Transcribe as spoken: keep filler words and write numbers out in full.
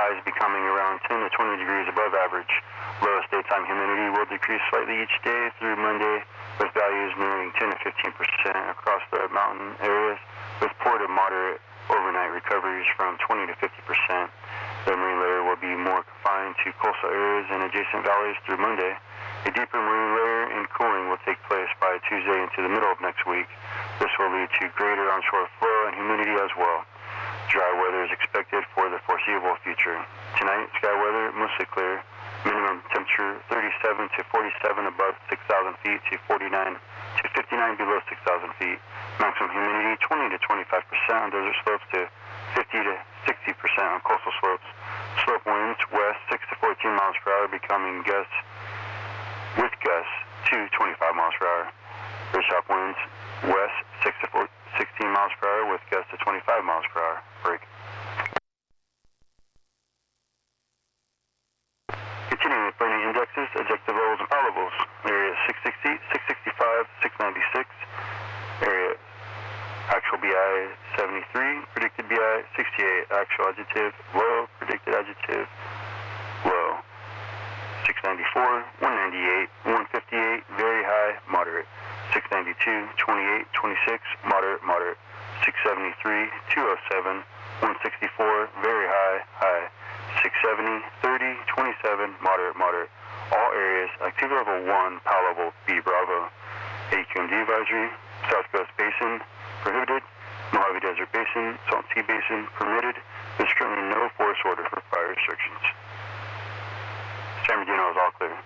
highs becoming around ten to twenty degrees above average. Lowest daytime humidity will decrease slightly each day through Monday, with values nearing ten to fifteen percent across the mountain areas, with poor to moderate overnight recoveries from twenty to fifty percent. The marine layer will be more confined to coastal areas and adjacent valleys through Monday. A deeper marine layer and cooling will take place by Tuesday into the middle of next week. This will lead to greater onshore flow and humidity as well. Dry weather is expected for the foreseeable future. Tonight, sky weather mostly clear. Minimum temperature thirty-seven to forty-seven above six thousand feet to forty-nine to fifty-nine below six thousand feet. Maximum humidity twenty to twenty-five percent on desert slopes to fifty to sixty percent on coastal slopes. Slope winds west six to fourteen miles per hour, becoming gusts with gusts to twenty-five miles per hour. Ridgetop winds west six to sixteen miles per hour with gusts to twenty-five miles per hour. Break. Continuing with planning indexes, adjective levels and power levels. Area six sixty, six sixty-five, six ninety-six. Area actual B I seventy-three, predicted B I sixty-eight. Actual adjective low, predicted adjective low. six ninety-four, one ninety-eight, one fifty-eight, very high, moderate. six ninety-two, twenty-eight, twenty-six, moderate, moderate. six seventy-three, two oh seven, one sixty-four, very high, high. six seventy, thirty, twenty-seven, moderate, moderate. All areas, activity level one, power level B, Bravo. A Q M D advisory, South Coast Basin, prohibited. Mojave Desert Basin, Salton Sea Basin, permitted. There's currently no forest order for fire restrictions. San Bernardino is all clear.